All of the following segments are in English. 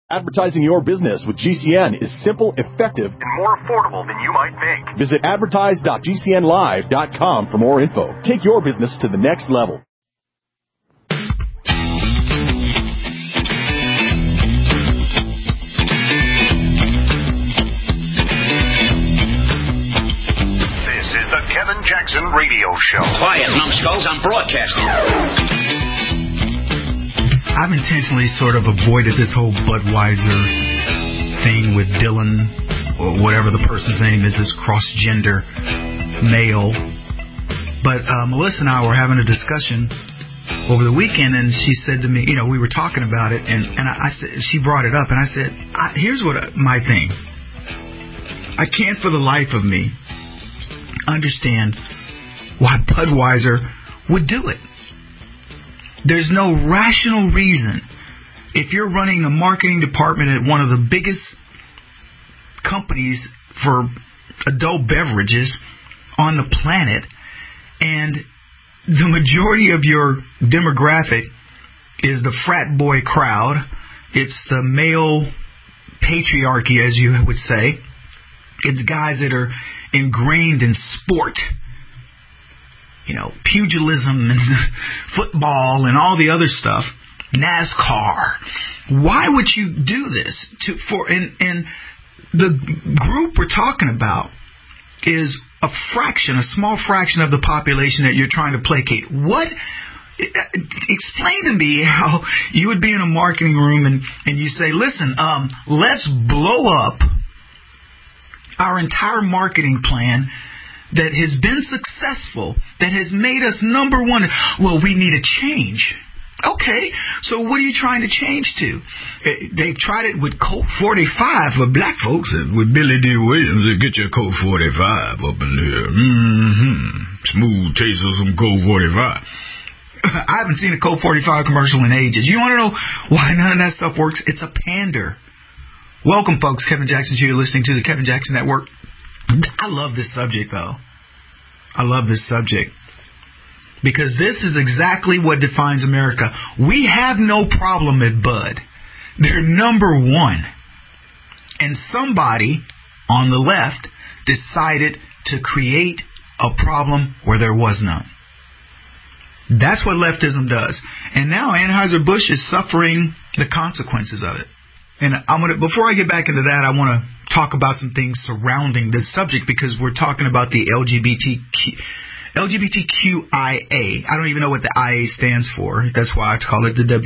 Advertising your business with GCN is simple, effective, and more affordable than you might think. Visit advertise.gcnlive.com for more info. Take your business to the next level. This is the Kevin Jackson Radio Show. Quiet, numbskulls, I'm broadcasting. I've intentionally sort of avoided this whole Budweiser thing with Dylan, or whatever the person's name is, this cross-gender male. But Melissa and I were having a discussion over the weekend, and she said to me, we were talking about it, and I said, she brought it up, and I said, here's what my thing. I can't for the life of me understand why Budweiser would do it. There's no rational reason, if you're running a marketing department at one of the biggest companies for adult beverages on the planet, and the majority of your demographic is the frat boy crowd, it's the male patriarchy, as you would say, it's guys that are ingrained in sport, pugilism and football and all the other stuff, NASCAR. Why would you do this? And the group we're talking about is a small fraction of the population that you're trying to placate. What? Explain to me how you would be in a marketing room and you say, listen, let's blow up our entire marketing plan that has been successful, that has made us number one. Well, we need a change. Okay, so what are you trying to change to? They've tried it with Colt 45 for black folks, with Billy D. Williams. Get your Colt 45 up in here. Smooth taste of some Colt 45. I haven't seen a Colt 45 commercial in ages. You want to know why none of that stuff works? It's a pander. Welcome, folks. Kevin Jackson here, listening to the Kevin Jackson Network. I love this subject, though. I love this subject because this is exactly what defines America. We have no problem at Bud. They're number one. And somebody on the left decided to create a problem where there was none. That's what leftism does. And now Anheuser-Busch is suffering the consequences of it. And before I get back into that, I want to talk about some things surrounding this subject because we're talking about the LGBTQIA. I don't even know what the IA stands for. That's why I call it the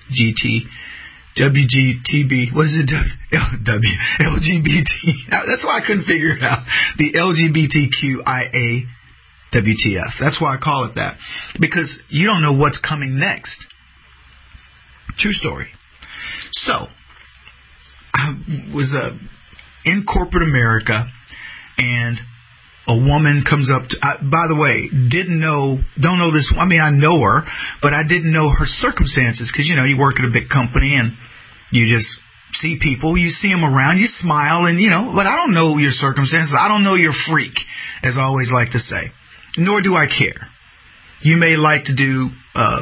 WGTB. What is it? LGBT. That's why I couldn't figure it out. The LGBTQIA WTF. That's why I call it that. Because you don't know what's coming next. True story. So, I was in corporate America, and a woman comes up to, by the way, don't know this. I mean, I know her, but I didn't know her circumstances because, you work at a big company and you just see people, you see them around, you smile, and, but I don't know your circumstances. I don't know your freak, as I always like to say, nor do I care. You may like to do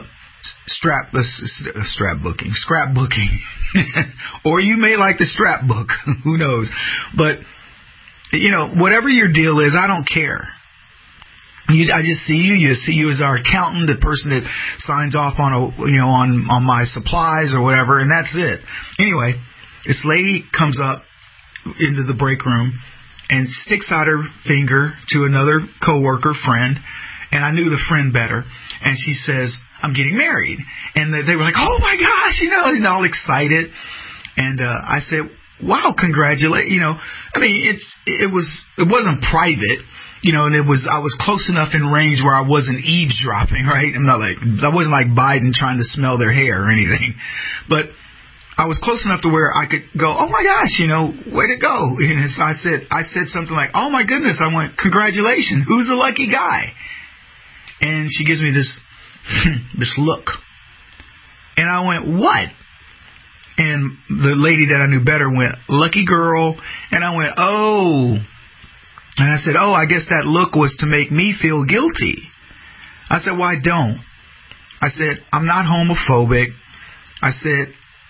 scrapbooking, or you may like the scrapbook. Who knows? But whatever your deal is, I don't care. I just see you. You see you as our accountant, the person that signs off on on my supplies or whatever, and that's it. Anyway, this lady comes up into the break room and sticks out her finger to another coworker friend, and I knew the friend better, and she says, I'm getting married. And they were like, oh my gosh, and all excited. And I said, wow, congratulate. I mean, it wasn't private, and I was close enough in range where I wasn't eavesdropping, right? I wasn't like Biden trying to smell their hair or anything. But I was close enough to where I could go, oh my gosh, way to go. And so I said something like, oh my goodness. I went, congratulations. Who's the lucky guy? And she gives me this look. And I went, what? And the lady that I knew better went, lucky girl. And I went, oh. And I said, oh, I guess that look was to make me feel guilty. I said, well, I don't. I said, I'm not homophobic. I said,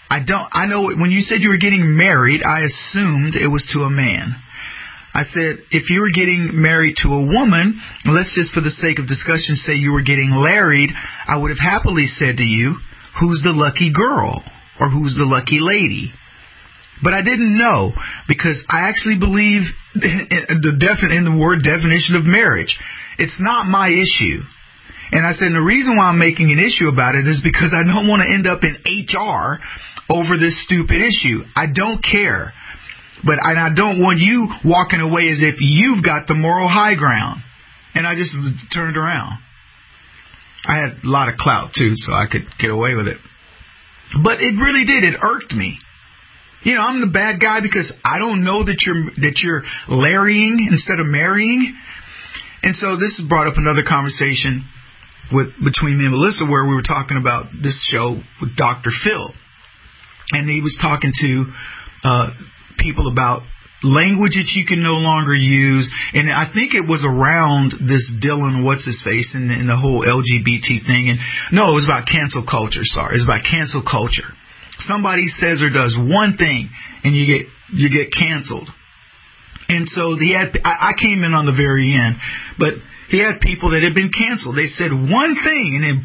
I know when you said you were getting married, I assumed it was to a man. I said, if you were getting married to a woman, let's just for the sake of discussion say you were getting married, I would have happily said to you, who's the lucky girl or who's the lucky lady? But I didn't know because I actually believe in the word definition of marriage. It's not my issue. And I said, and the reason why I'm making an issue about it is because I don't want to end up in HR over this stupid issue. I don't care. But I don't want you walking away as if you've got the moral high ground. And I just turned around. I had a lot of clout, too, so I could get away with it. But it really did. It irked me. You know, I'm the bad guy because I don't know that you're larrying instead of marrying. And so this brought up another conversation between me and Melissa where we were talking about this show with Dr. Phil. And he was talking to people about language that you can no longer use. And I think it was around this Dylan what's-his-face and the whole LGBT thing. And no, it was about cancel culture. Sorry, it was about cancel culture. Somebody says or does one thing and you get canceled. And so I came in on the very end, but he had people that had been canceled. They said one thing and then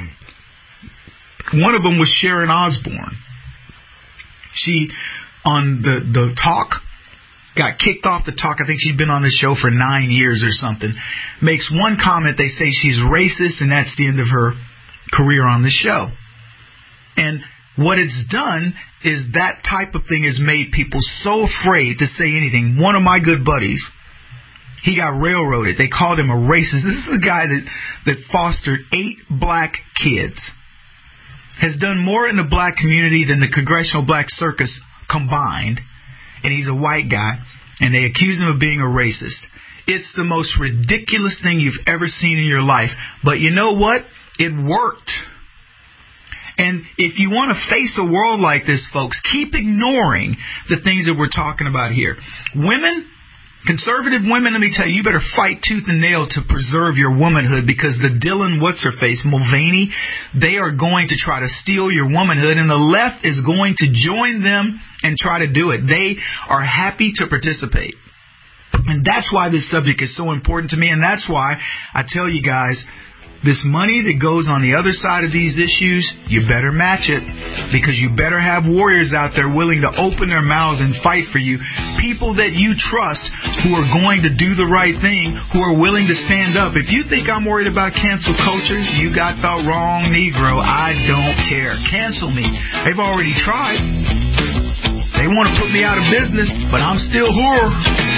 one of them was Sharon Osbourne. She, on the talk, got kicked off the talk. I think she'd been on the show for 9 years or something. Makes one comment. They say she's racist, and that's the end of her career on the show. And what it's done is that type of thing has made people so afraid to say anything. One of my good buddies, he got railroaded. They called him a racist. This is a guy that fostered 8 black kids. Has done more in the black community than the Congressional Black Circus combined. And he's a white guy. And they accuse him of being a racist. It's the most ridiculous thing you've ever seen in your life. But you know what? It worked. And if you want to face a world like this, folks, keep ignoring the things that we're talking about here. Women, conservative women, let me tell you, you better fight tooth and nail to preserve your womanhood because the Dylan what's-her-face, Mulvaney, they are going to try to steal your womanhood, and the left is going to join them and try to do it. They are happy to participate. And that's why this subject is so important to me, and that's why I tell you guys, this money that goes on the other side of these issues, you better match it because you better have warriors out there willing to open their mouths and fight for you. People that you trust who are going to do the right thing, who are willing to stand up. If you think I'm worried about cancel culture, you got the wrong Negro. I don't care. Cancel me. They've already tried. They want to put me out of business, but I'm still whore.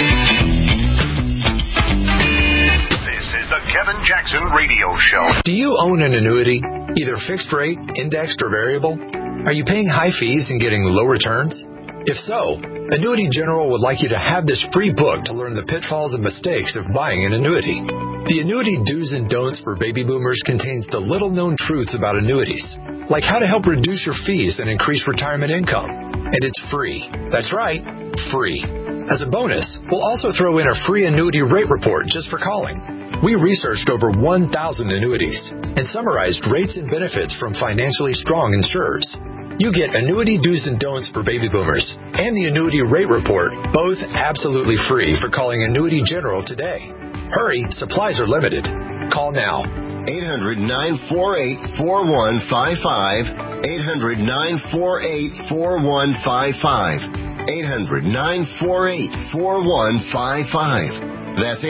The Kevin Jackson Radio Show. Do you own an annuity, either fixed rate, indexed, or variable? Are you paying high fees and getting low returns? If so, Annuity General would like you to have this free book to learn the pitfalls and mistakes of buying an annuity. The Annuity Do's and Don'ts for Baby Boomers contains the little-known truths about annuities, like how to help reduce your fees and increase retirement income. And it's free. That's right, free. As a bonus, we'll also throw in a free annuity rate report just for calling. We researched over 1,000 annuities and summarized rates and benefits from financially strong insurers. You get Annuity Do's and Don'ts for Baby Boomers and the Annuity Rate Report, both absolutely free for calling Annuity General today. Hurry, supplies are limited. Call now. 800-948-4155. 800-948-4155. 800-948-4155. That's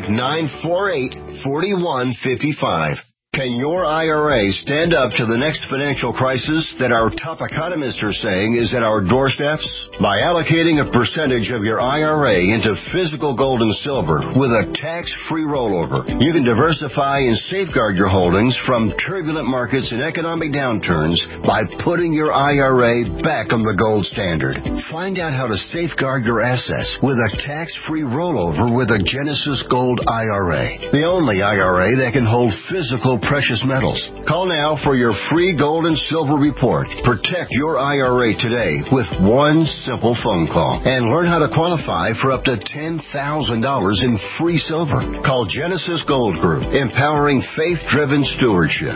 800-948-4155. Can your IRA stand up to the next financial crisis that our top economists are saying is at our doorsteps? By allocating a percentage of your IRA into physical gold and silver with a tax-free rollover, you can diversify and safeguard your holdings from turbulent markets and economic downturns by putting your IRA back on the gold standard. Find out how to safeguard your assets with a tax-free rollover with a Genesis Gold IRA, the only IRA that can hold physical precious metals. Call now for your free gold and silver report. Protect your IRA today with one simple phone call and learn how to qualify for up to $10,000 in free silver. Call Genesis Gold Group, empowering faith-driven stewardship.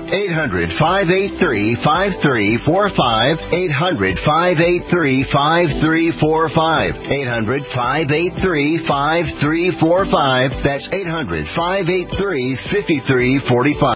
800-583-5345. 800-583-5345. 800-583-5345. That's 800-583-5345.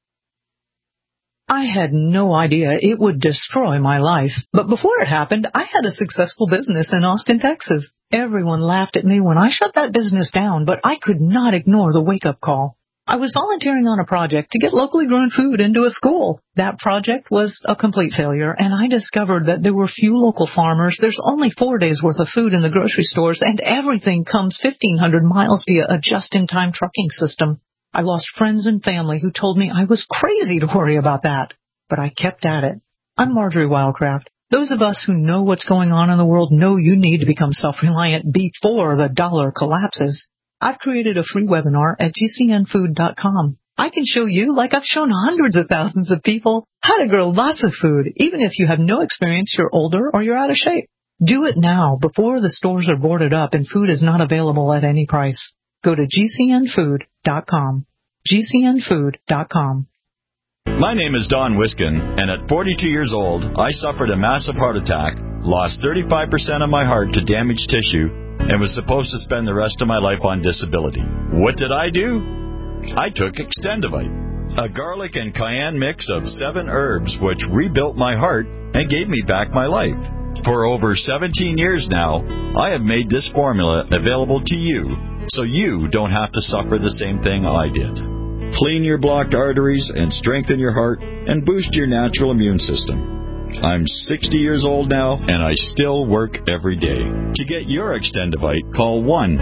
I had no idea it would destroy my life. But before it happened, I had a successful business in Austin, Texas. Everyone laughed at me when I shut that business down, but I could not ignore the wake-up call. I was volunteering on a project to get locally grown food into a school. That project was a complete failure, and I discovered that there were few local farmers. There's only 4 days' worth of food in the grocery stores, and everything comes 1,500 miles via a just-in-time trucking system. I lost friends and family who told me I was crazy to worry about that. But I kept at it. I'm Marjorie Wildcraft. Those of us who know what's going on in the world know you need to become self-reliant before the dollar collapses. I've created a free webinar at gcnfood.com. I can show you, like I've shown hundreds of thousands of people, how to grow lots of food, even if you have no experience, you're older, or you're out of shape. Do it now before the stores are boarded up and food is not available at any price. Go to gcnfood.com. gcnfood.com. My name is Don Wiskin, and at 42 years old, I suffered a massive heart attack, lost 35% of my heart to damaged tissue, and was supposed to spend the rest of my life on disability. What did I do? I took Extendivite, a garlic and cayenne mix of 7 herbs which rebuilt my heart and gave me back my life. For over 17 years now, I have made this formula available to you, so you don't have to suffer the same thing I did. Clean your blocked arteries and strengthen your heart and boost your natural immune system. I'm 60 years old now, and I still work every day. To get your Extendivite, call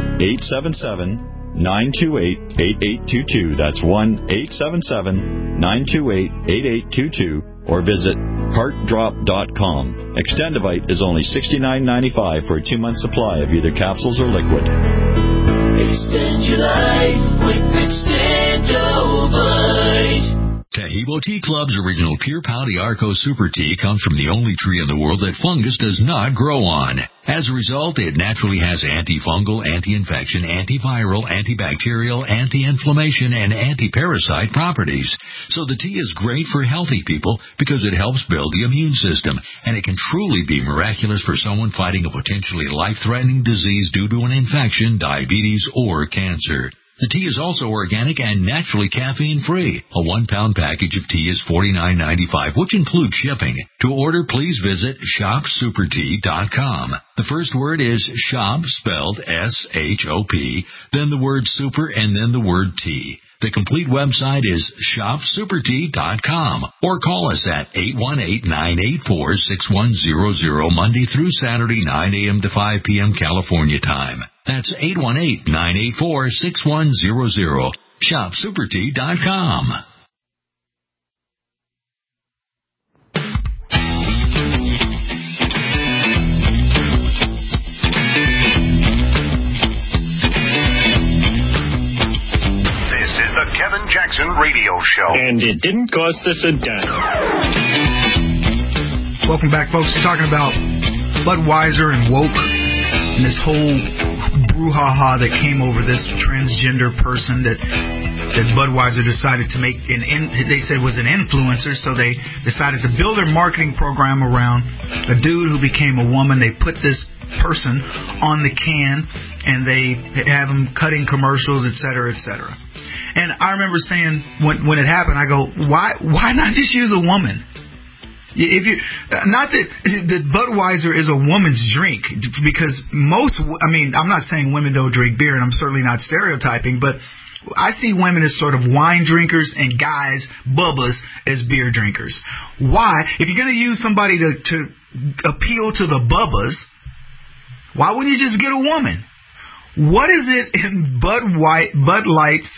1-877-928-8822. That's 1-877-928-8822. Or visit heartdrop.com. Extendivite is only $69.95 for a 2-month supply of either capsules or liquid. Extend your life with Extendivite. Taheebo Tea Club's original Pure Pau D'Arco Super Tea comes from the only tree in the world that fungus does not grow on. As a result, it naturally has antifungal, anti-infection, antiviral, antibacterial, anti-inflammation, and anti-parasite properties. So the tea is great for healthy people because it helps build the immune system, and it can truly be miraculous for someone fighting a potentially life-threatening disease due to an infection, diabetes, or cancer. The tea is also organic and naturally caffeine-free. A 1-pound package of tea is $49.95, which includes shipping. To order, please visit shopsupertea.com. The first word is shop, spelled S-H-O-P, then the word super, and then the word tea. The complete website is shopsupertea.com, or call us at 818-984-6100 Monday through Saturday, 9 a.m. to 5 p.m. California time. That's 818-984-6100. shopsupertea.com. Kevin Jackson Radio Show. And it didn't cost us a dime. Welcome back, folks. We're talking about Budweiser and woke and this whole brouhaha that came over this transgender person that Budweiser decided to make they said was an influencer, so they decided to build their marketing program around a dude who became a woman. They put this person on the can, and they have him cutting commercials, et cetera, et cetera. And I remember saying when it happened, I go, why not just use a woman? If you not that Budweiser is a woman's drink, because I'm not saying women don't drink beer, and I'm certainly not stereotyping, but I see women as sort of wine drinkers and guys, bubbas, as beer drinkers. Why? If you're going to use somebody to appeal to the bubbas, why wouldn't you just get a woman? What is it in Bud Light's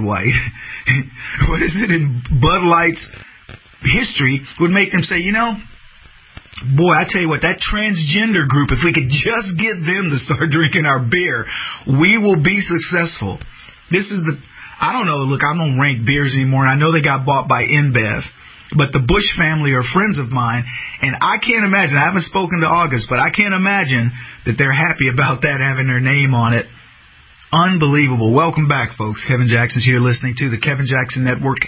history would make them say, boy, I tell you what, that transgender group, if we could just get them to start drinking our beer, we will be successful. I don't know. Look, I don't rank beers anymore, and I know they got bought by InBev. But the Bush family are friends of mine, and I can't imagine. I haven't spoken to August, but I can't imagine that they're happy about that having their name on it. Unbelievable. Welcome back, folks. Kevin Jackson's here listening to the Kevin Jackson Network,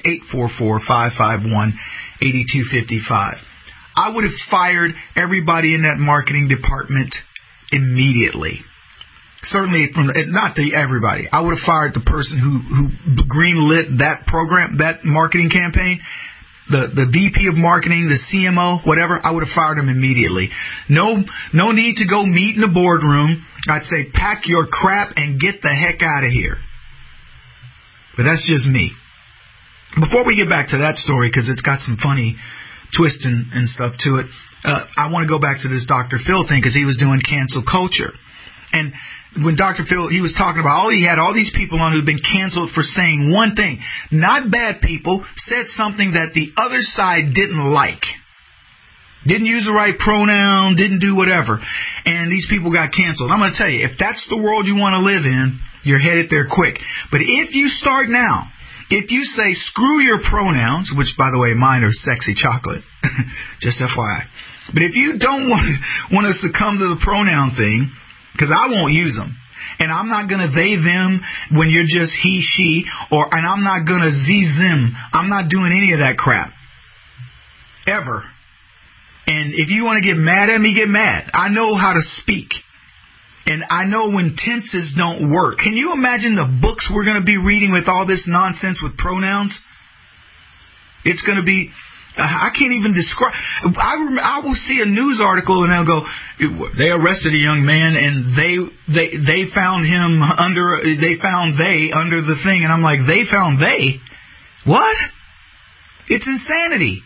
844-551-8255. I would have fired everybody in that marketing department immediately. Certainly, not everybody. I would have fired the person who greenlit that program, that marketing campaign. The VP of marketing, the CMO, whatever, I would have fired him immediately. No need to go meet in the boardroom. I'd say pack your crap and get the heck out of here. But that's just me. Before we get back to that story, because it's got some funny twist and stuff to it, I want to go back to this Dr. Phil thing, because he was doing cancel culture. And when Dr. Phil, he was talking about he had all these people on who'd been canceled for saying one thing. Not bad people, said something that the other side didn't like. Didn't use the right pronoun, didn't do whatever. And these people got canceled. I'm going to tell you, if that's the world you want to live in, you're headed there quick. But if you start now, if you say screw your pronouns, which by the way, mine are sexy chocolate, just FYI. But if you don't want to succumb to the pronoun thing, because I won't use them. And I'm not going to they, them when you're just he, she, and I'm not going to these, them. I'm not doing any of that crap. Ever. And if you want to get mad at me, get mad. I know how to speak. And I know when tenses don't work. Can you imagine the books we're going to be reading with all this nonsense with pronouns? It's going to be... I can't even describe. I will see a news article and they'll go, they arrested a young man and they found him under the thing, and I'm like, they found they? What? It's insanity.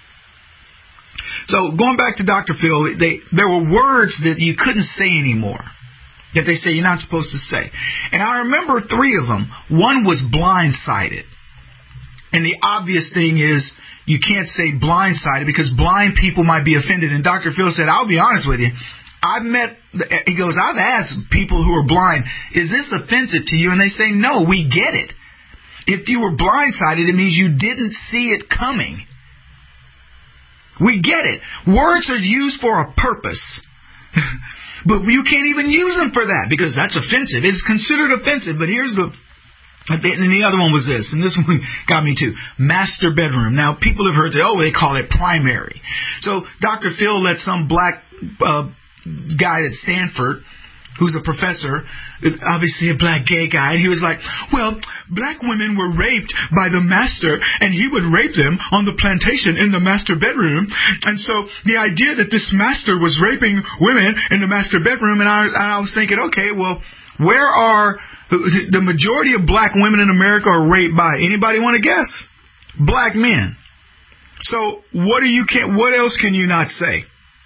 So going back to Dr. Phil, there were words that you couldn't say anymore that they say you're not supposed to say, and I remember 3 of them. One was blindsided, and the obvious thing is, you can't say blindsided because blind people might be offended. And Dr. Phil said, I'll be honest with you. I've asked people who are blind, is this offensive to you? And they say, no, we get it. If you were blindsided, it means you didn't see it coming. We get it. Words are used for a purpose. But you can't even use them for that because that's offensive. It's considered offensive. But here's and the other one was this, and this one got me too. Master bedroom. Now, people have heard that, they call it primary. So, Dr. Phil let some black guy at Stanford, who's a professor, obviously a black gay guy, and he was like, well, black women were raped by the master, and he would rape them on the plantation in the master bedroom. And so, the idea that this master was raping women in the master bedroom, and I was thinking, okay, well, where are the majority of black women in America are raped by? Anybody want to guess? Black men. So what else can you not say?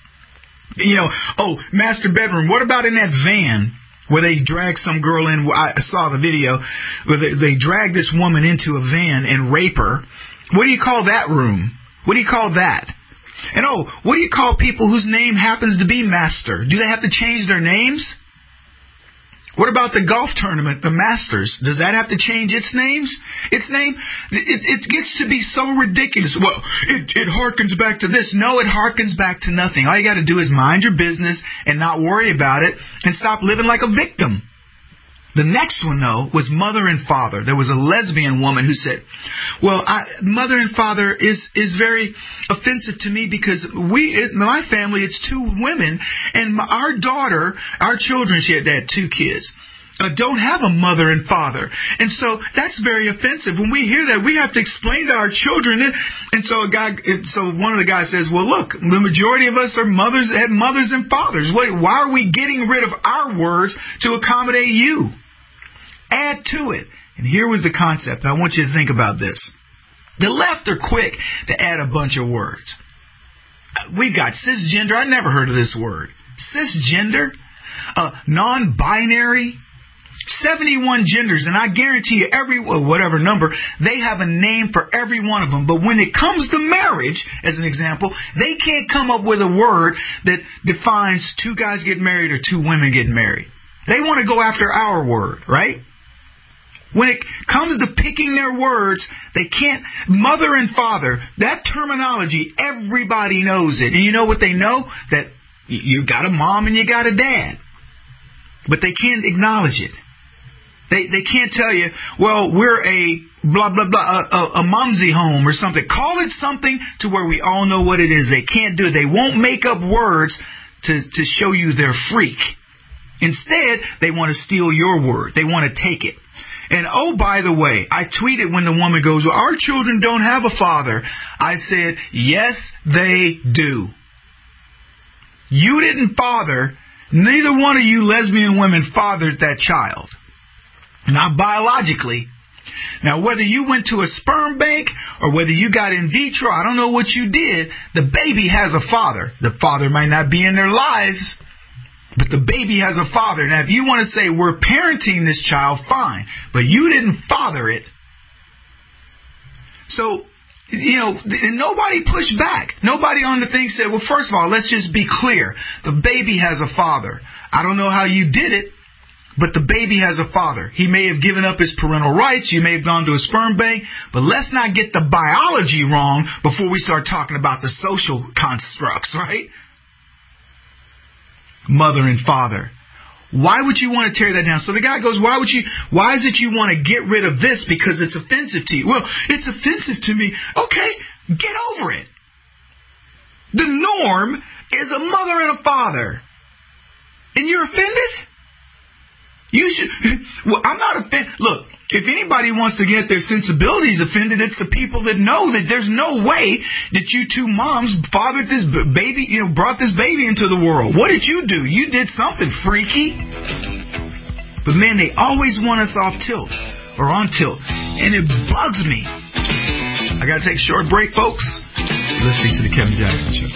Master bedroom. What about in that van where they dragged some girl in? I saw the video where they dragged this woman into a van and rape her. What do you call that room? What do you call that? And what do you call people whose name happens to be Master? Do they have to change their names? What about the golf tournament, the Masters? Does that have to change its name? It gets to be so ridiculous. Well, it harkens back to this. No, it harkens back to nothing. All you got to do is mind your business and not worry about it and stop living like a victim. The next one, though, was mother and father. There was a lesbian woman who said, well, mother and father is very offensive to me because my family, it's 2 women, and our daughter, our children, she had 2 kids, don't have a mother and father. And so that's very offensive. When we hear that, we have to explain to our children. And so one of the guys says, well, look, the majority of us had mothers and fathers. Why are we getting rid of our words to accommodate you? Add to it. And here was the concept. I want you to think about this. The left are quick to add a bunch of words. We've got cisgender. I never heard of this word. Cisgender, non-binary, 71 genders, and I guarantee you whatever number, they have a name for every one of them. But when it comes to marriage, as an example, they can't come up with a word that defines 2 guys get married or 2 women get married. They want to go after our word, right? When it comes to picking their words, they can't. Mother and father, that terminology, everybody knows it. And you know what they know? That you got a mom and you got a dad. But they can't acknowledge it. They can't tell you, well, we're a blah, blah, blah, a mumsy home or something. Call it something to where we all know what it is. They can't do it. They won't make up words to show you they're freak. Instead, they want to steal your word. They want to take it. And oh, by the way, I tweeted when the woman goes, well, our children don't have a father. I said, yes, they do. You didn't father, neither one of you lesbian women fathered that child. Not biologically. Now, whether you went to a sperm bank or whether you got in vitro, I don't know what you did, the baby has a father. The father might not be in their lives, but the baby has a father. Now, if you want to say we're parenting this child, fine. But you didn't father it. So, you know, and nobody pushed back. Nobody on the thing said, well, first of all, let's just be clear. The baby has a father. I don't know how you did it, but the baby has a father. He may have given up his parental rights. You may have gone to a sperm bank. But let's not get the biology wrong before we start talking about the social constructs, right? Mother and father. Why would you want to tear that down? So the guy goes, why is it you want to get rid of this because it's offensive to you? Well, it's offensive to me. Okay, get over it. The norm is a mother and a father. And you're offended? You should. Well, I'm not offended. Look, if anybody wants to get their sensibilities offended, it's the people that know that there's no way that you two moms fathered this baby, brought this baby into the world. What did you do? You did something freaky. But man, they always want us off tilt or on tilt, and it bugs me. I gotta take a short break, folks. You're listening to the Kevin Jackson Show.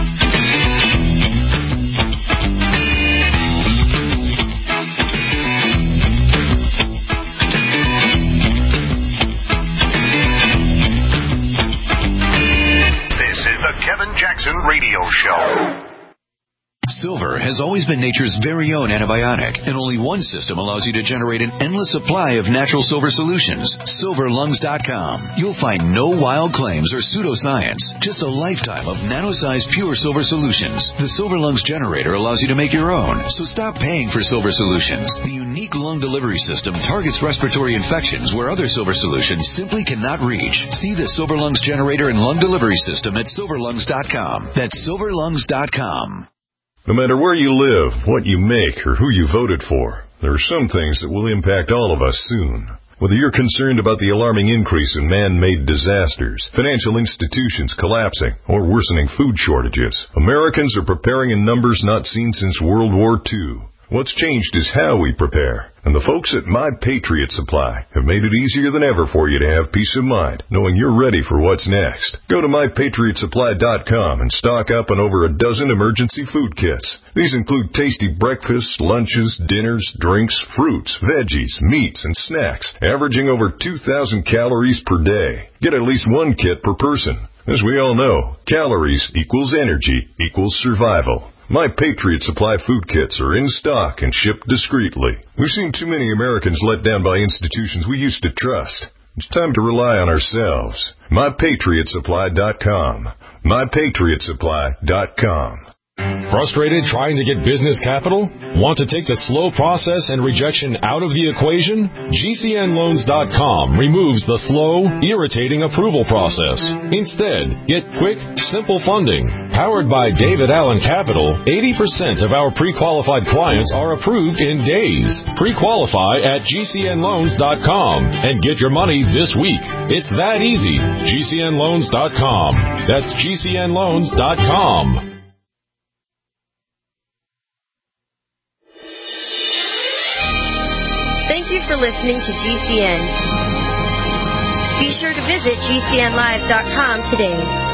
Kevin Jackson Radio Show. Silver has always been nature's very own antibiotic, and only one system allows you to generate an endless supply of natural silver solutions. SilverLungs.com. You'll find no wild claims or pseudoscience, just a lifetime of nano-sized pure silver solutions. The Silver Lungs generator allows you to make your own, so stop paying for silver solutions. The unique lung delivery system targets respiratory infections where other silver solutions simply cannot reach. See the Silver Lungs generator and lung delivery system at SilverLungs.com. That's SilverLungs.com. No matter where you live, what you make, or who you voted for, there are some things that will impact all of us soon. Whether you're concerned about the alarming increase in man-made disasters, financial institutions collapsing, or worsening food shortages, Americans are preparing in numbers not seen since World War II. What's changed is how we prepare. And the folks at My Patriot Supply have made it easier than ever for you to have peace of mind, knowing you're ready for what's next. Go to MyPatriotSupply.com and stock up on over a dozen emergency food kits. These include tasty breakfasts, lunches, dinners, drinks, fruits, veggies, meats, and snacks, averaging over 2,000 calories per day. Get at least one kit per person. As we all know, calories equals energy equals survival. My Patriot Supply food kits are in stock and shipped discreetly. We've seen too many Americans let down by institutions we used to trust. It's time to rely on ourselves. MyPatriotSupply.com. MyPatriotSupply.com. Frustrated trying to get business capital? Want to take the slow process and rejection out of the equation? GCNLoans.com removes the slow, irritating approval process. Instead, get quick, simple funding. Powered by David Allen Capital, 80% of our pre-qualified clients are approved in days. Pre-qualify at GCNLoans.com and get your money this week. It's that easy. GCNLoans.com. That's GCNLoans.com. Thank you for listening to GCN. Be sure to visit GCNlive.com today.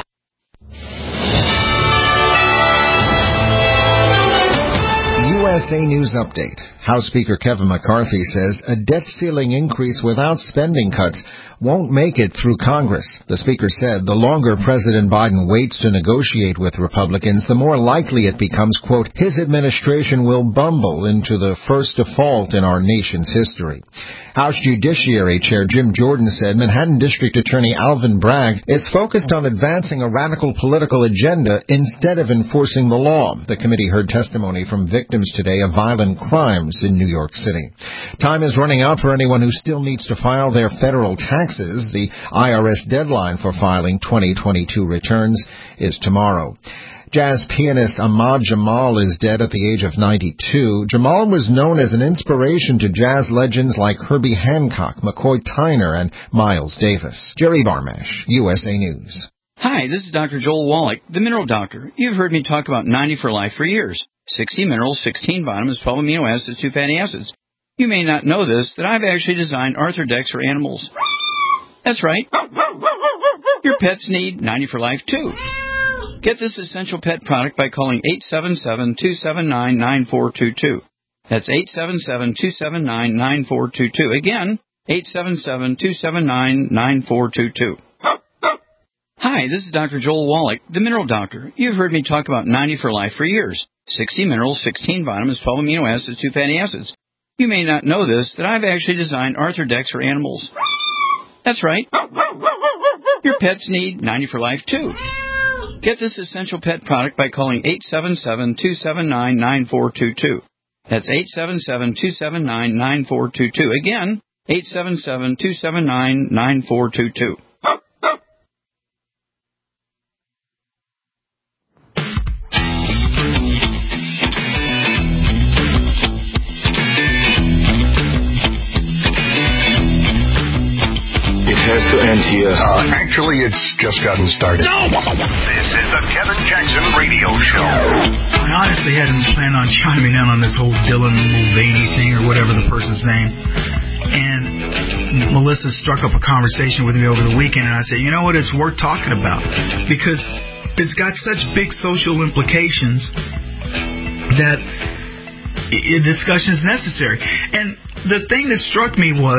USA News Update. House Speaker Kevin McCarthy says a debt ceiling increase without spending cuts won't make it through Congress. The Speaker said the longer President Biden waits to negotiate with Republicans, the more likely it becomes, quote, his administration will bumble into the first default in our nation's history. House Judiciary Chair Jim Jordan said Manhattan District Attorney Alvin Bragg is focused on advancing a radical political agenda instead of enforcing the law. The committee heard testimony from victims today of violent crimes in New York City. Time is running out for anyone who still needs to file their federal taxes. The IRS deadline for filing 2022 returns is tomorrow. Jazz pianist Ahmad Jamal is dead at the age of 92. Jamal was known as an inspiration to jazz legends like Herbie Hancock, McCoy Tyner, and Miles Davis. Jerry Barmash, USA News. Hi, this is Dr. Joel Wallach, the Mineral Doctor. You've heard me talk about 90 for Life for years. 60 minerals, 16 vitamins, 12 amino acids, 2 fatty acids. You may not know this, that I've actually designed Arthrodex for animals. That's right. Your pets need 90 for Life, too. Get this essential pet product by calling 877-279-9422. That's 877-279-9422. Again, 877-279-9422. Hi, this is Dr. Joel Wallach, the Mineral Doctor. You've heard me talk about 90 for Life for years. 60 minerals, 16 vitamins, 12 amino acids, 2 fatty acids. You may not know this, that I've actually designed Arthrodex for animals. That's right. Your pets need 90 for Life, too. Get this essential pet product by calling 877-279-9422. That's 877-279-9422. Again, 877-279-9422. Has to end here. Actually, it's just gotten started. No! This is the Kevin Jackson Radio Show. I honestly hadn't planned on chiming in on this whole Dylan Mulvaney thing or whatever the person's name. And Melissa struck up a conversation with me over the weekend, and I said, you know what, it's worth talking about. Because it's got such big social implications that a discussion is necessary. And the thing that struck me was,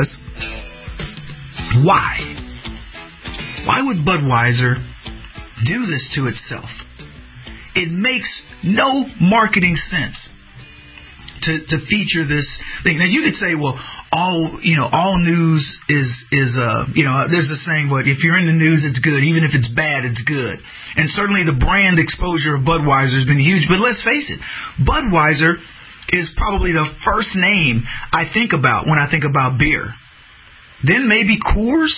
why? Why would Budweiser do this to itself? It makes no marketing sense to feature this thing. Now you could say, well, all news is there's a saying, but if you're in the news, it's good. Even if it's bad, it's good. And certainly the brand exposure of Budweiser has been huge. But let's face it, Budweiser is probably the first name I think about when I think about beer. Then maybe Coors.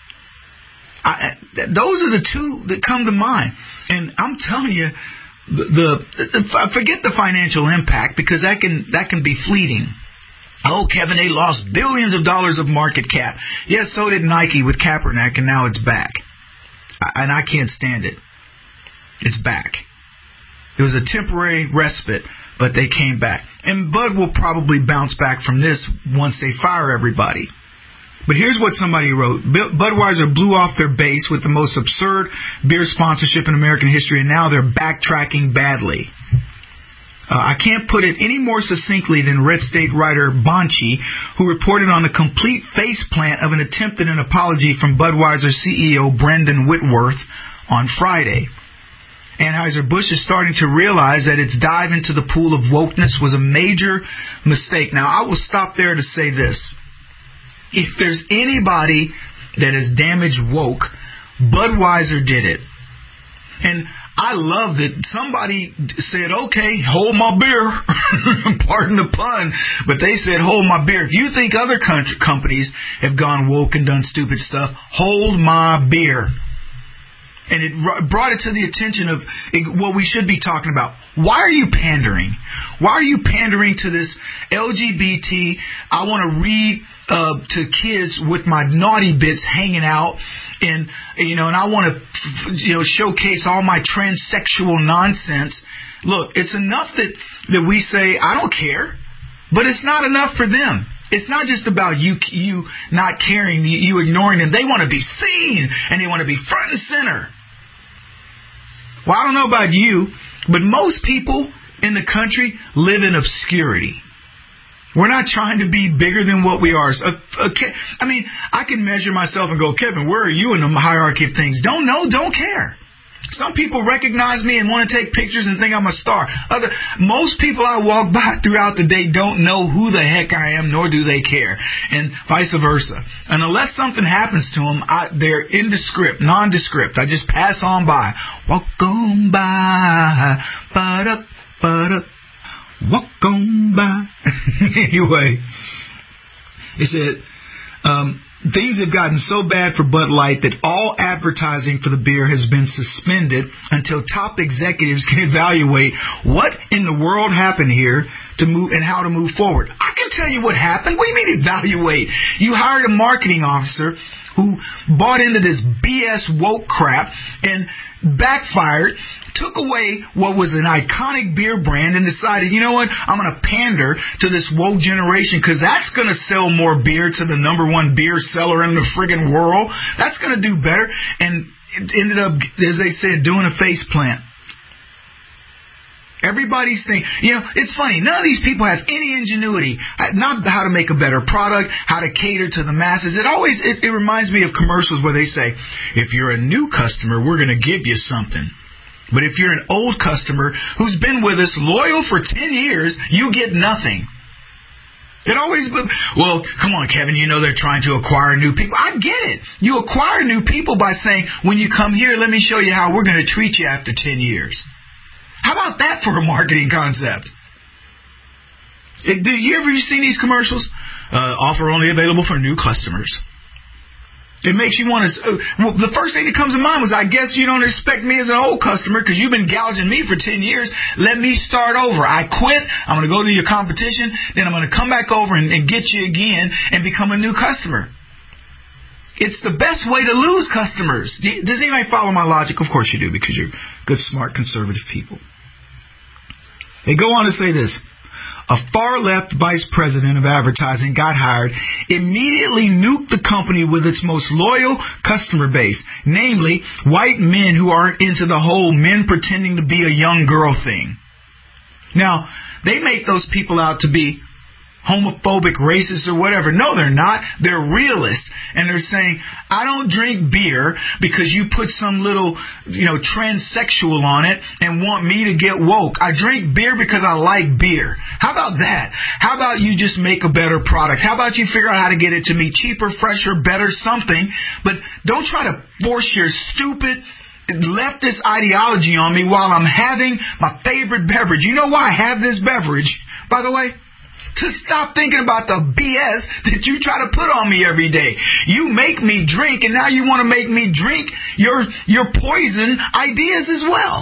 Those are the two that come to mind. And I'm telling you, forget the financial impact, because that can be fleeting. Oh, Kevin, they lost billions of dollars of market cap. Yes, so did Nike with Kaepernick, and now it's back. And I can't stand it. It's back. It was a temporary respite, but they came back. And Bud will probably bounce back from this once they fire everybody. But here's what somebody wrote. Budweiser blew off their base with the most absurd beer sponsorship in American history, and now they're backtracking badly. I can't put it any more succinctly than Red State writer Bonchi, who reported on the complete faceplant of an attempt at an apology from Budweiser CEO Brendan Whitworth on Friday. Anheuser-Busch is starting to realize that its dive into the pool of wokeness was a major mistake. Now, I will stop there to say this. If there's anybody that has damaged woke, Budweiser did it. And I love that somebody said, okay, hold my beer. Pardon the pun. But they said, hold my beer. If you think other companies have gone woke and done stupid stuff, hold my beer. And it brought it to the attention of what we should be talking about. Why are you pandering? Why are you pandering to this LGBT, I want to read to kids with my naughty bits hanging out, and I want to showcase all my transsexual nonsense. Look, it's enough that we say I don't care, but it's not enough for them. It's not just about you not caring, you ignoring them. They want to be seen, and they want to be front and center. Well, I don't know about you, but most people in the country live in obscurity. We're not trying to be bigger than what we are. I mean, I can measure myself and go, Kevin, where are you in the hierarchy of things? Don't know, don't care. Some people recognize me and want to take pictures and think I'm a star. Most people I walk by throughout the day don't know who the heck I am, nor do they care, and vice versa. And unless something happens to them, they're nondescript. I just pass on by. Walk on by, ba-da, ba-da. Walk on by. Anyway, it said, things have gotten so bad for Bud Light that all advertising for the beer has been suspended until top executives can evaluate what in the world happened here to move and how to move forward. I can tell you what happened. What do you mean evaluate? You hired a marketing officer who bought into this BS woke crap and backfired, took away what was an iconic beer brand and decided, you know what, I'm going to pander to this woke generation because that's going to sell more beer to the number one beer seller in the friggin' world. That's going to do better. And it ended up, as they said, doing a face plant. Everybody's thinking, it's funny, none of these people have any ingenuity, not how to make a better product, how to cater to the masses. It reminds me of commercials where they say, if you're a new customer, we're going to give you something. But if you're an old customer who's been with us loyal for 10 years, you get nothing. Well, come on, Kevin, they're trying to acquire new people. I get it. You acquire new people by saying, when you come here, let me show you how we're going to treat you after 10 years. How about that for a marketing concept? Do you ever seen these commercials? Offer only available for new customers. It makes you want to... the first thing that comes to mind was, I guess you don't expect me as an old customer because you've been gouging me for 10 years. Let me start over. I quit. I'm going to go to your competition. Then I'm going to come back over and get you again and become a new customer. It's the best way to lose customers. Does anybody follow my logic? Of course you do, because you're good, smart, conservative people. They go on to say this. A far-left vice president of advertising got hired, immediately nuked the company with its most loyal customer base, namely white men who aren't into the whole men pretending to be a young girl thing. Now, they make those people out to be homophobic, racist, or whatever. No, they're not. They're realists. And they're saying, I don't drink beer because you put some little, transsexual on it and want me to get woke. I drink beer because I like beer. How about that? How about you just make a better product? How about you figure out how to get it to me cheaper, fresher, better, something? But don't try to force your stupid leftist ideology on me while I'm having my favorite beverage. You know why I have this beverage, by the way? To stop thinking about the BS that you try to put on me every day. You make me drink, and now you want to make me drink your poison ideas as well.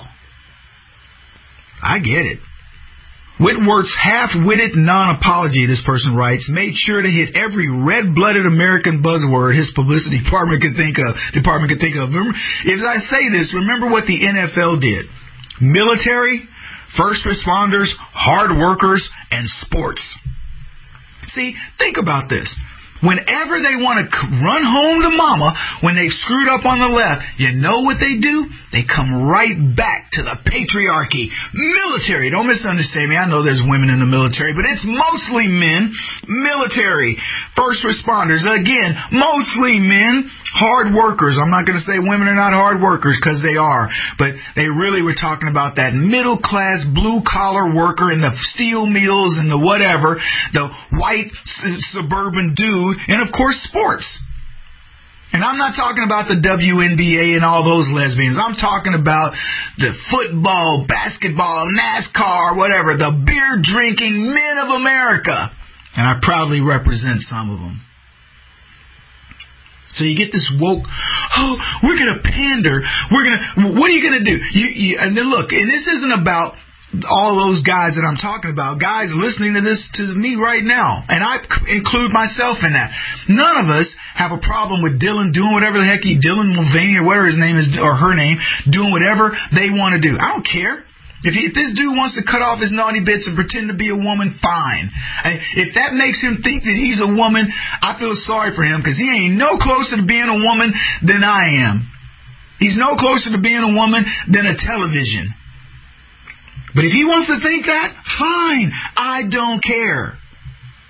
I get it. Whitworth's half-witted non-apology, this person writes, made sure to hit every red-blooded American buzzword his publicity department could think of. Remember, if I say this, remember what the NFL did. Military, first responders, hard workers, and sports. See, think about this. Whenever they want to run home to mama when they've screwed up on the left, you know what they do? They come right back to the patriarchy. Military. Don't misunderstand me. I know there's women in the military, but it's mostly men. Military. First responders. Again, mostly men. Hard workers. I'm not going to say women are not hard workers, because they are. But they really were talking about that middle class, blue collar worker in the steel mills and the whatever. The white suburban dude. And, of course, sports. And I'm not talking about the WNBA and all those lesbians. I'm talking about the football, basketball, NASCAR, whatever, the beer-drinking men of America. And I proudly represent some of them. So you get this woke, we're going to pander. What are you going to do? And then look, and this isn't about all those guys that I'm talking about, guys listening to this to me right now, and I include myself in that. None of us have a problem with Dylan doing whatever the heck Dylan Mulvaney or whatever his name is, or her name, doing whatever they want to do. I don't care. If this dude wants to cut off his naughty bits and pretend to be a woman, fine. If that makes him think that he's a woman, I feel sorry for him, because he ain't no closer to being a woman than I am. He's no closer to being a woman than a television. But if he wants to think that, fine. I don't care.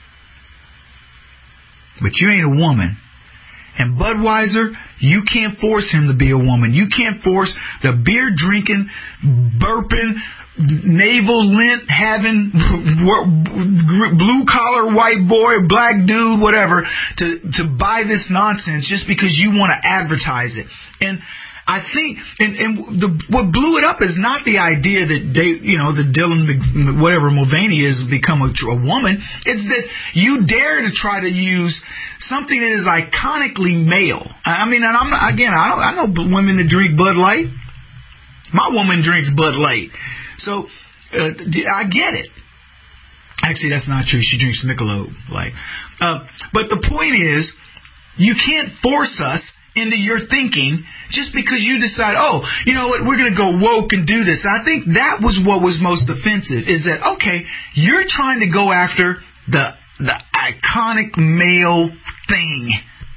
but you ain't a woman. And Budweiser, you can't force him to be a woman. You can't force the beer drinking, burping, navel lint having, blue collar white boy, black dude, whatever, to buy this nonsense just because you want to advertise it. And I think, what blew it up is not the idea that that Dylan Mulvaney has become a woman. It's that you dare to try to use something that is iconically male. I mean, and I know women that drink Bud Light. My woman drinks Bud Light. So, I get it. Actually, that's not true. She drinks Michelob. But the point is, you can't force us into your thinking just because you decide, oh, you know what, we're going to go woke and do this. And I think that was what was most offensive, is that, okay, you're trying to go after the iconic male thing.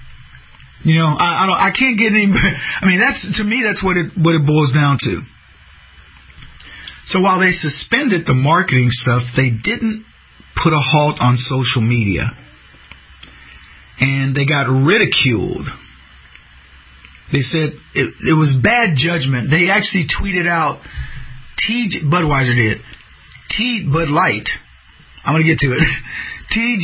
I can't get any. I mean, to me, that's what it boils down to. So while they suspended the marketing stuff, they didn't put a halt on social media. And they got ridiculed. They said it was bad judgment. They actually tweeted out, Budweiser did, Bud Light, I'm going to get to it, TGIF ?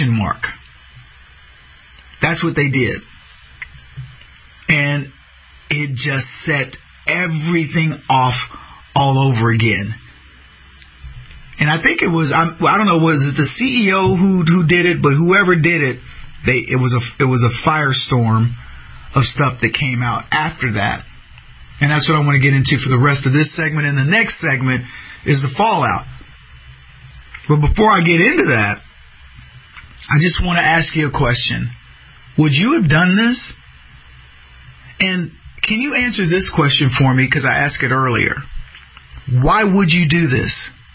That's what they did. And it just set everything off all over again. And I think it was, I don't know, was it the CEO who did it, but whoever did it, it was a firestorm of stuff that came out after that. And that's what I want to get into for the rest of this segment. And the next segment is the fallout. But before I get into that, I just want to ask you a question. Would you have done this? And can you answer this question for me, because I asked it earlier? Why would you do this?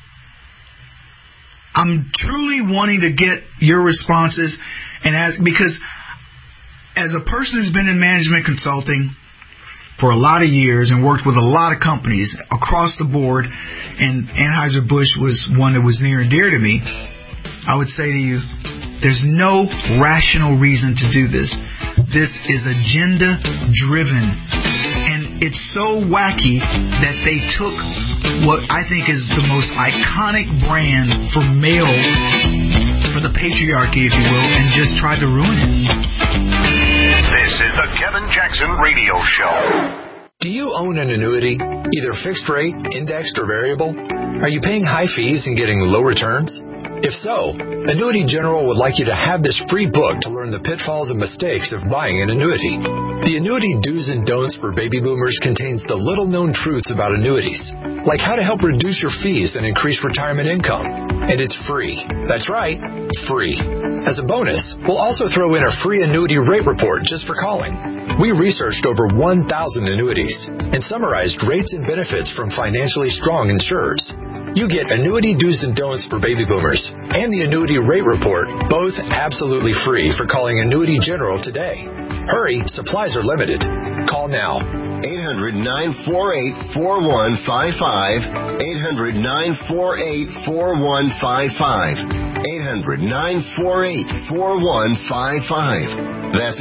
I'm truly wanting to get your responses and ask, because as a person who's been in management consulting for a lot of years and worked with a lot of companies across the board, and Anheuser-Busch was one that was near and dear to me, I would say to you, there's no rational reason to do this. This is agenda-driven. And it's so wacky that they took what I think is the most iconic brand for male, for the patriarchy, if you will, and just tried to ruin it. This is the Kevin Jackson Radio Show. Do you own an annuity, either fixed rate, indexed, or variable? Are you paying high fees and getting low returns? If so, Annuity General would like you to have this free book to learn the pitfalls and mistakes of buying an annuity. The Annuity Do's and Don'ts for Baby Boomers contains the little-known truths about annuities, like how to help reduce your fees and increase retirement income. And it's free. That's right, free. As a bonus, we'll also throw in a free annuity rate report just for calling. We researched over 1,000 annuities and summarized rates and benefits from financially strong insurers. You get Annuity Do's and Don'ts for Baby Boomers and the Annuity Rate Report, both absolutely free for calling Annuity General today. Hurry, supplies are limited. Call now. 800-948-4155. 800-948-4155. 800-948-4155. That's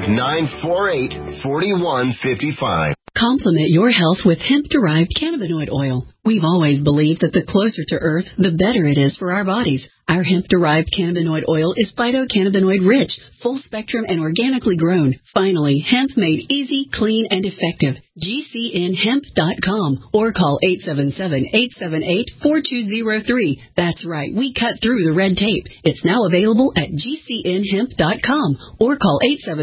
800-948-4155. Complement your health with hemp-derived cannabinoid oil. We've always believed that the closer to Earth, the better it is for our bodies. Our hemp-derived cannabinoid oil is phytocannabinoid rich, full-spectrum, and organically grown. Finally, hemp made easy, clean, and effective. GCNhemp.com or call 877-878-4203. That's right, we cut through the red tape. It's now available at GCNhemp.com or call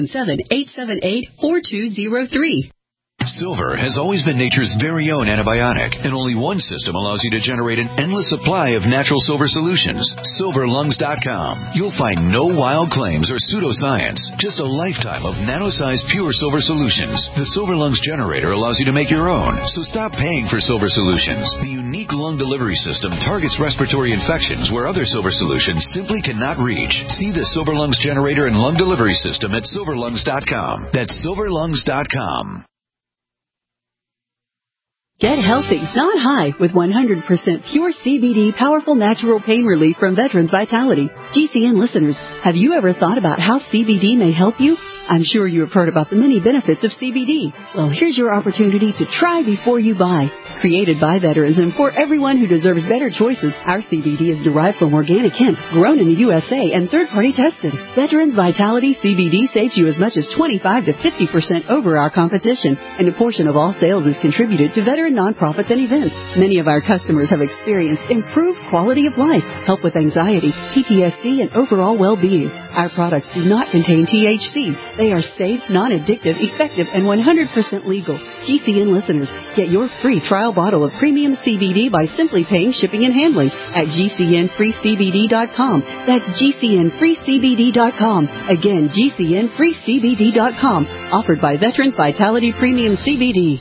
877-878-4203. Silver has always been nature's very own antibiotic, and only one system allows you to generate an endless supply of natural silver solutions. SilverLungs.com. You'll find no wild claims or pseudoscience, just a lifetime of nano-sized pure silver solutions. The Silver Lungs generator allows you to make your own, so stop paying for silver solutions. The unique lung delivery system targets respiratory infections where other silver solutions simply cannot reach. See the Silver Lungs generator and lung delivery system at SilverLungs.com. That's SilverLungs.com. Get healthy, not high, with 100% pure CBD powerful natural pain relief from Veterans Vitality. GCN listeners, have you ever thought about how CBD may help you? I'm sure you have heard about the many benefits of CBD. Well, here's your opportunity to try before you buy. Created by veterans and for everyone who deserves better choices, our CBD is derived from organic hemp, grown in the USA and third-party tested. Veterans Vitality CBD saves you as much as 25 to 50% over our competition, and a portion of all sales is contributed to veteran nonprofits and events. Many of our customers have experienced improved quality of life, help with anxiety, PTSD, and overall well-being. Our products do not contain THC. They are safe, non-addictive, effective, and 100% legal. GCN listeners, get your free trial bottle of premium CBD by simply paying shipping and handling at GCNFreeCBD.com. That's GCNFreeCBD.com. Again, GCNFreeCBD.com. Offered by Veterans Vitality Premium CBD.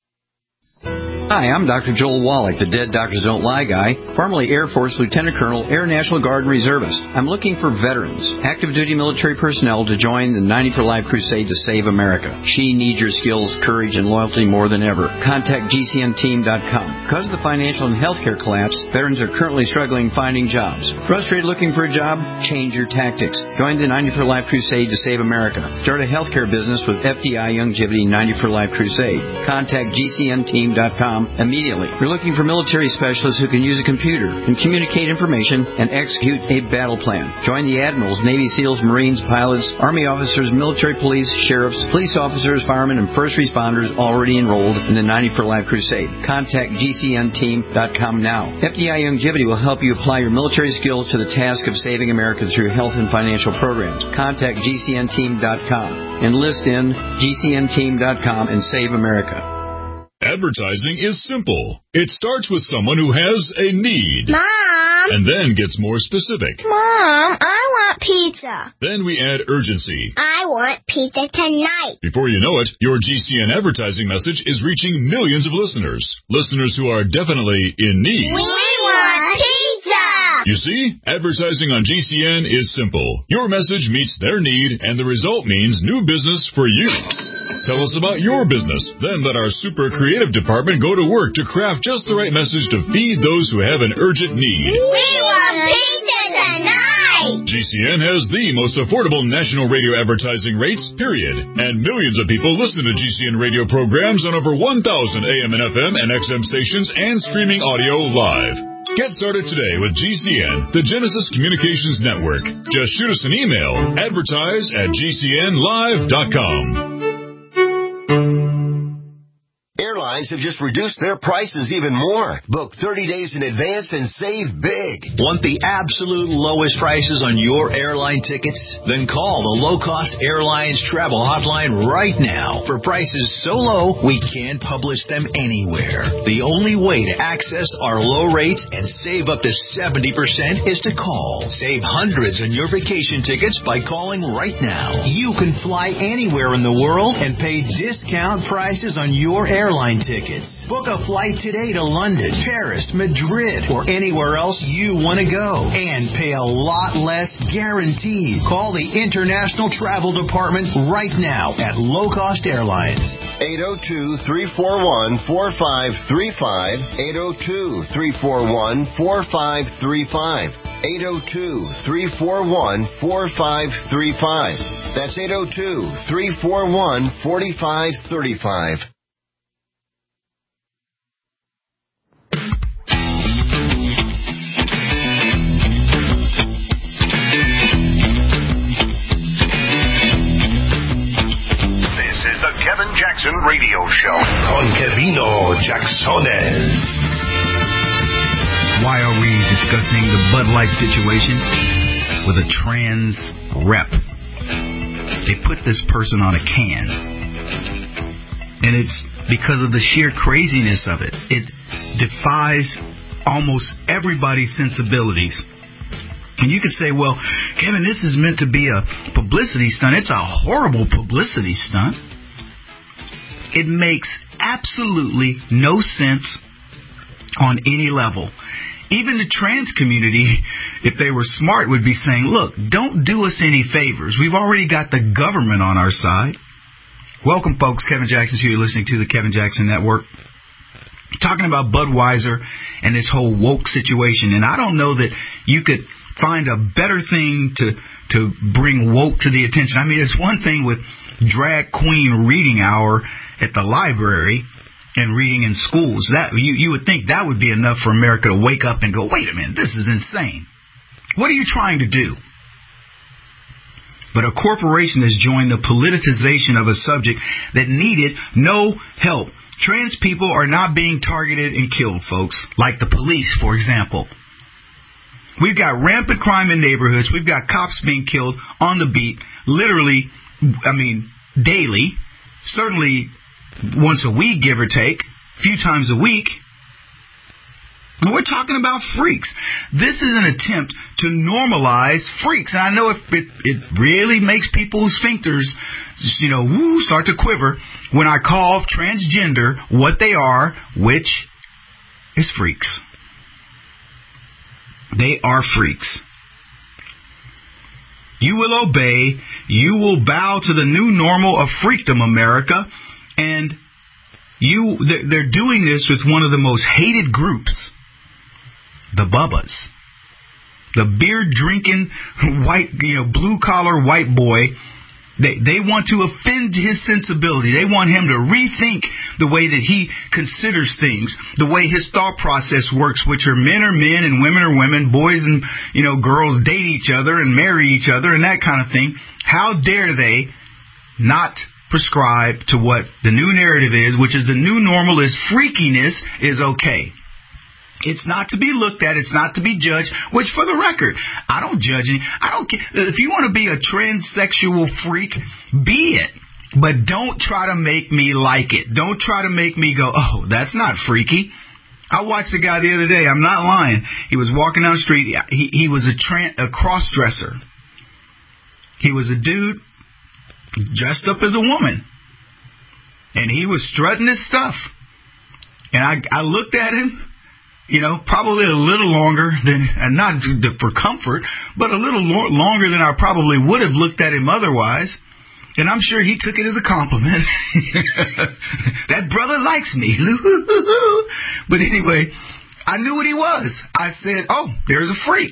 Hi, I'm Dr. Joel Wallach, the Dead Doctors Don't Lie guy, formerly Air Force Lieutenant Colonel, Air National Guard Reservist. I'm looking for veterans, active duty military personnel to join the 90 for Life crusade to save America. She needs your skills, courage, and loyalty more than ever. Contact GCNteam.com. Because of the financial and healthcare collapse, veterans are currently struggling finding jobs. Frustrated looking for a job? Change your tactics. Join the 90 for Life crusade to save America. Start a healthcare business with FDI Longevity 90 for Life crusade. Contact GCNteam.com immediately. We're looking for military specialists who can use a computer and communicate information and execute a battle plan. Join the admirals, Navy SEALs, Marines, pilots, Army officers, military police, sheriffs, police officers, firemen, and first responders already enrolled in the 90 for Life crusade. Contact GCNteam.com now. FDI Longevity will help you apply your military skills to the task of saving America through health and financial programs. Contact GCNteam.com. Enlist in GCNteam.com and save America. Advertising is simple. It starts with someone who has a need. Mom! And then gets more specific. Mom, I want pizza. Then we add urgency. I want pizza tonight. Before you know it, your GCN advertising message is reaching millions of listeners. Listeners who are definitely in need. We want pizza! You see, advertising on GCN is simple. Your message meets their need, and the result means new business for you. Tell us about your business. Then let our super creative department go to work to craft just the right message to feed those who have an urgent need. We want pizza tonight! GCN has the most affordable national radio advertising rates, period. And millions of people listen to GCN radio programs on over 1,000 AM and FM and XM stations and streaming audio live. Get started today with GCN, the Genesis Communications Network. Just shoot us an email, advertise@gcnlive.com. Airlines have just reduced their prices even more. Book 30 days in advance and save big. Want the absolute lowest prices on your airline tickets? Then call the Low Cost Airlines Travel Hotline right now. For prices so low, we can't publish them anywhere. The only way to access our low rates and save up to 70% is to call. Save hundreds on your vacation tickets by calling right now. You can fly anywhere in the world and pay discount prices on your airline tickets. Book a flight today to London, Paris, Madrid, or anywhere else you want to go. And pay a lot less guaranteed. Call the International Travel Department right now at Low Cost Airlines. 802-341-4535. 802-341-4535. 802-341-4535. That's 802-341-4535. Kevin Jackson Radio Show. Con Kevino Jacksones. Why are we discussing the Bud Light situation with a trans rep? They put this person on a can. And it's because of the sheer craziness of it. It defies almost everybody's sensibilities. And you could say, well, Kevin, this is meant to be a publicity stunt. It's a horrible publicity stunt. It makes absolutely no sense on any level. Even the trans community, if they were smart, would be saying, look, don't do us any favors. We've already got the government on our side. Welcome, folks. Kevin Jackson here. You're listening to the Kevin Jackson Network. talking about Budweiser and this whole woke situation. And I don't know that you could find a better thing to bring woke to the attention. I mean, it's one thing with drag queen reading hour at the library and reading in schools. That you would think that would be enough for America to wake up and go, wait a minute, this is insane. What are you trying to do? But a corporation has joined the politicization of a subject that needed no help. Trans people are not being targeted and killed, folks, like the police, for example. We've got rampant crime in neighborhoods. We've got cops being killed on the beat, literally, daily, certainly once a week, give or take, a few times a week. And we're talking about freaks. This is an attempt to normalize freaks. And I know if it really makes people's sphincters, start to quiver when I call transgender what they are, which is freaks. They are freaks. You will obey. You will bow to the new normal of freakdom, America. And they're doing this with one of the most hated groups, the Bubbas. The beer-drinking, white, blue-collar white boy. They want to offend his sensibility. They want him to rethink the way that he considers things, the way his thought process works, which are men and women are women, boys and, girls date each other and marry each other and that kind of thing. How dare they not prescribe to what the new narrative is, which is the new normal is freakiness is okay. It's not to be looked at. It's not to be judged, which for the record, I don't judge any. I don't care. If you want to be a transsexual freak, be it. But don't try to make me like it. Don't try to make me go, oh, that's not freaky. I watched a guy the other day. I'm not lying. He was walking down the street. He was a cross-dresser. He was a dude dressed up as a woman. And he was strutting his stuff. And I looked at him. Probably a little longer than, and not for comfort, but a little longer than I probably would have looked at him otherwise. And I'm sure he took it as a compliment. That brother likes me. But anyway, I knew what he was. I said, oh, there's a freak.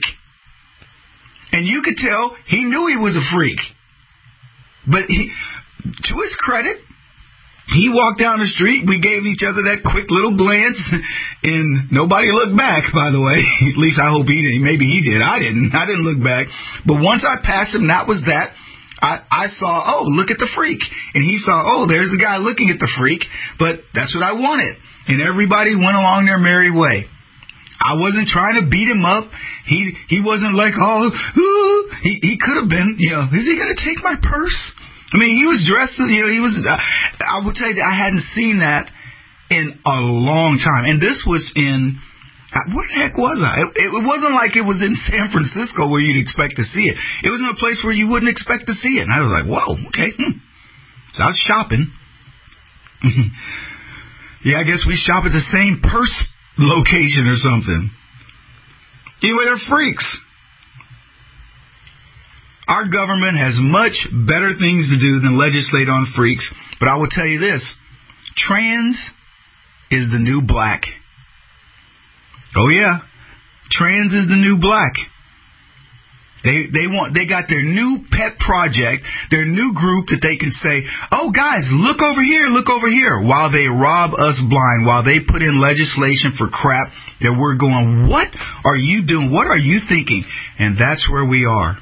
And you could tell he knew he was a freak. But to his credit, he walked down the street. We gave each other that quick little glance, and nobody looked back, by the way. At least I hope he did. Maybe he did. I didn't. I didn't look back. But once I passed him, that was that. I saw, oh, look at the freak. And he saw, oh, there's the guy looking at the freak. But that's what I wanted. And everybody went along their merry way. I wasn't trying to beat him up. He wasn't like, oh, ooh. He could have been, is he going to take my purse? I mean, he was dressed, he was, I will tell you that I hadn't seen that in a long time. And this was in, where the heck was I? It wasn't like it was in San Francisco where you'd expect to see it. It was in a place where you wouldn't expect to see it. And I was like, whoa, okay. So I was shopping. Yeah, I guess we shop at the same purse location or something. Anyway, they're freaks. Our government has much better things to do than legislate on freaks. But I will tell you this. Trans is the new black. Oh, yeah. Trans is the new black. They got their new pet project, their new group that they can say, oh, guys, look over here, while they rob us blind, while they put in legislation for crap that we're going, what are you doing? What are you thinking? And that's where we are.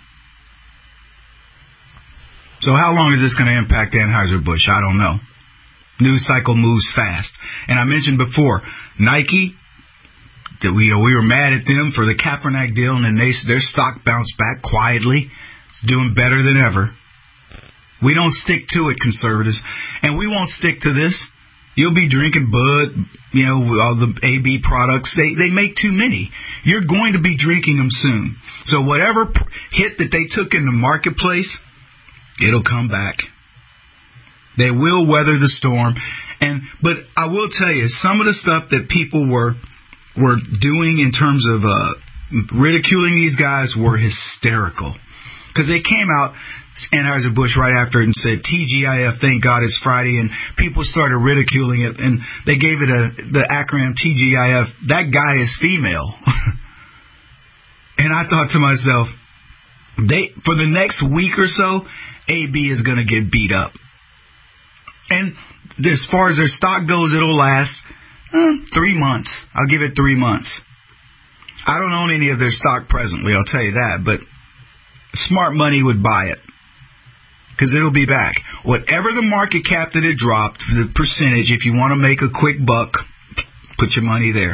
So how long is this going to impact Anheuser-Busch? I don't know. News cycle moves fast. And I mentioned before, Nike, that we were mad at them for the Kaepernick deal, and then their stock bounced back quietly. It's doing better than ever. We don't stick to it, conservatives. And we won't stick to this. You'll be drinking Bud, all the AB products. They make too many. You're going to be drinking them soon. So whatever hit that they took in the marketplace, it'll come back. They will weather the storm. But I will tell you, some of the stuff that people were doing in terms of ridiculing these guys were hysterical. Because they came out, Anheuser-Busch, right after it and said, TGIF, thank God it's Friday, and people started ridiculing it, and they gave it the acronym TGIF. That guy is female. And I thought to myself, for the next week or so, AB is going to get beat up. And as far as their stock goes, it'll last 3 months. I'll give it 3 months. I don't own any of their stock presently, I'll tell you that, but smart money would buy it. Because it'll be back. Whatever the market cap that it dropped, the percentage, if you want to make a quick buck, put your money there.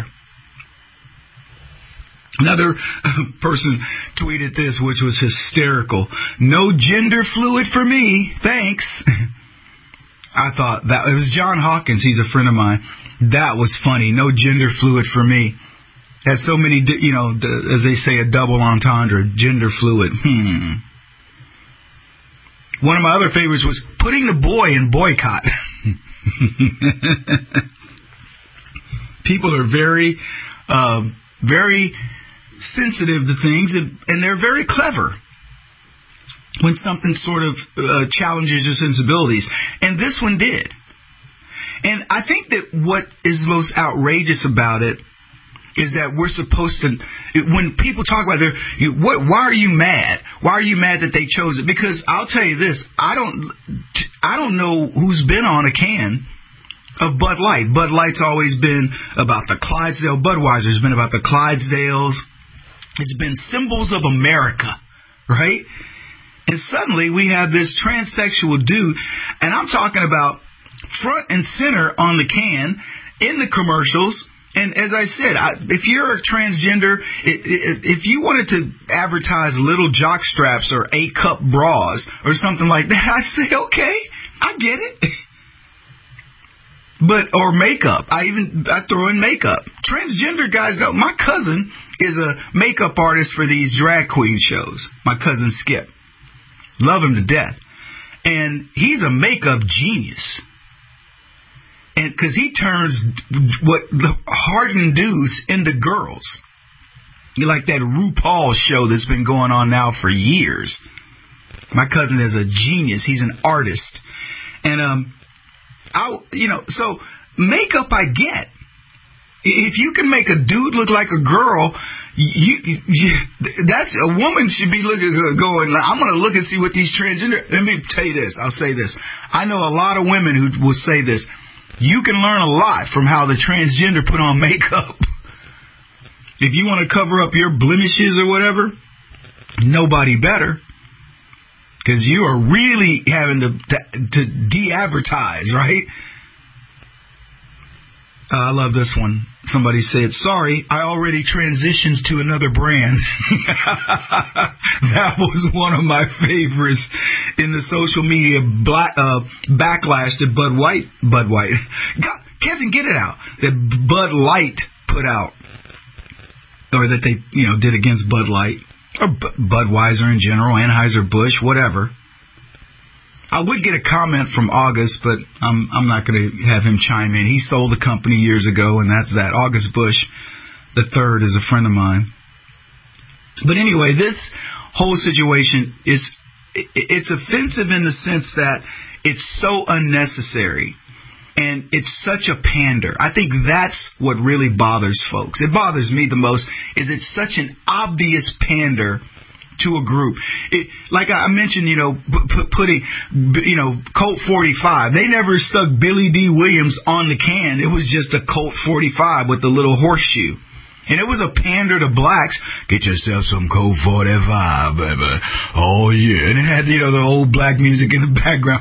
Another person tweeted this, which was hysterical. No gender fluid for me, thanks. I thought that it was John Hawkins. He's a friend of mine. That was funny. No gender fluid for me. Has so many, as they say, a double entendre. Gender fluid. One of my other favorites was putting the boy in boycott. People are very, very sensitive to things, and they're very clever when something sort of challenges your sensibilities. And this one did. And I think that what is most outrageous about it is that we're supposed to, when people talk about why are you mad? Why are you mad that they chose it? Because I'll tell you this, I don't know who's been on a can of Bud Light. Bud Light's always been about the Clydesdale. Budweiser's been about the Clydesdales. It's been symbols of America, right? And suddenly we have this transsexual dude, and I'm talking about front and center on the can, in the commercials. And as I said, if you're a transgender, if you wanted to advertise little jock straps or A-cup bras or something like that, I'd say, okay, I get it. Or makeup. I throw in makeup. Transgender guys know. My cousin is a makeup artist for these drag queen shows. My cousin Skip. Love him to death. And he's a makeup genius. And because he turns the hardened dudes into girls. Like that RuPaul show that's been going on now for years. My cousin is a genius. He's an artist. And, so makeup I get. If you can make a dude look like a girl, that's a woman should be going, I'm going to look and see what these transgender. Let me tell you this. I'll say this. I know a lot of women who will say this. You can learn a lot from how the transgender put on makeup. If you want to cover up your blemishes or whatever, nobody better. Because you are really having to de-advertise, right? I love this one. Somebody said, sorry, I already transitioned to another brand. That was one of my favorites in the social media backlash that Bud White. God, Kevin, get it out. That Bud Light put out. Or that they, did against Bud Light. Or Budweiser in general, Anheuser-Busch, whatever. I would get a comment from August, but I'm not going to have him chime in. He sold the company years ago, and that's that. August Bush III is a friend of mine. But anyway, this whole situation it's offensive in the sense that it's so unnecessary. And it's such a pander. I think that's what really bothers folks. It bothers me the most is it's such an obvious pander to a group. Like I mentioned, putting, Colt 45. They never stuck Billy D. Williams on the can. It was just a Colt 45 with the little horseshoe. And it was a pander to blacks. Get yourself some Colt 45, baby. Oh, yeah. And it had, the old black music in the background.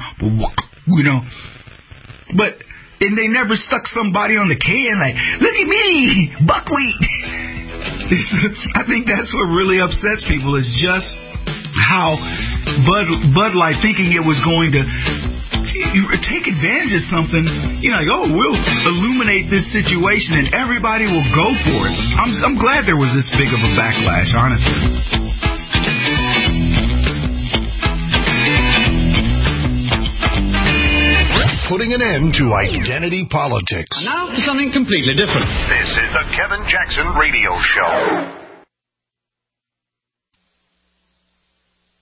But, and they never stuck somebody on the can like, look at me, buckwheat. I think that's what really upsets people is just how Bud Light thinking it was going to take advantage of something, we'll illuminate this situation and everybody will go for it. I'm glad there was this big of a backlash, honestly. Putting an end to identity politics. And now for something completely different. This is the Kevin Jackson Radio Show.